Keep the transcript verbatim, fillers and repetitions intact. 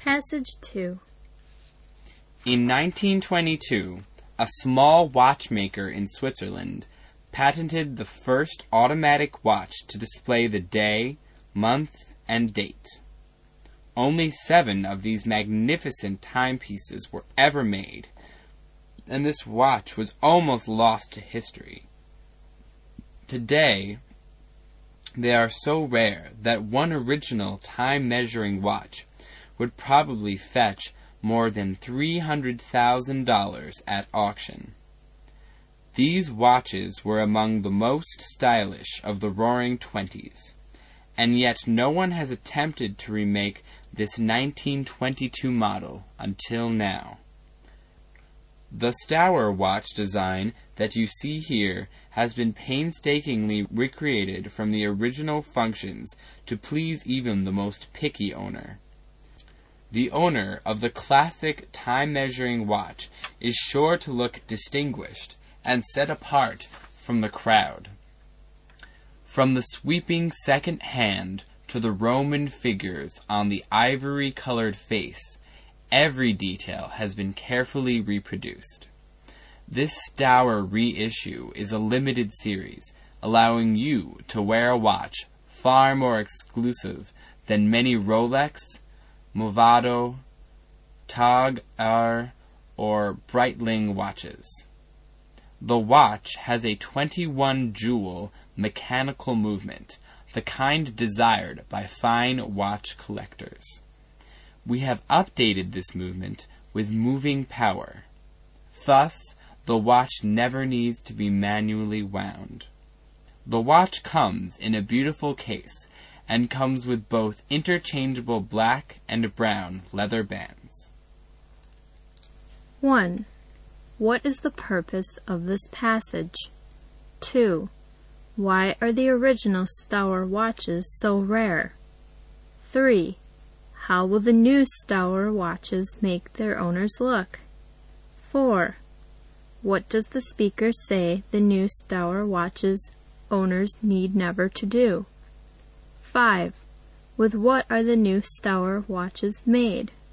Passage two. In nineteen twenty-two, a small watchmaker in Switzerland patented the first automatic watch to display the day, month, and date. Only seven of these magnificent timepieces were ever made, and this watch was almost lost to history. Today, they are so rare that one original time-measuring watch would probably fetch more than three hundred thousand dollars at auction. These watches were among the most stylish of the Roaring Twenties, and yet no one has attempted to remake this nineteen twenty-two model until now. The Stour watch design that you see here has been painstakingly recreated from the original functions to please even the most picky owner. The owner of the classic time-measuring watch is sure to look distinguished and set apart from the crowd. From the sweeping second hand to the Roman figures on the ivory-colored face, every detail has been carefully reproduced. This Stour reissue is a limited series, allowing you to wear a watch far more exclusive than many Rolex, Movado, Tag Heuer, or Breitling watches. The watch has a twenty-one jewel mechanical movement, the kind desired by fine watch collectors. We have updated this movement with moving power. Thus, the watch never needs to be manually wound. The watch comes in a beautiful case and comes with both interchangeable black and brown leather bands. one. What is the purpose of this passage? two. Why are the original Stour watches so rare? three. How will the new Stour watches make their owners look? four. What does the speaker say the new Stour watches owners need never to do? five. With what are the new Stour watches made?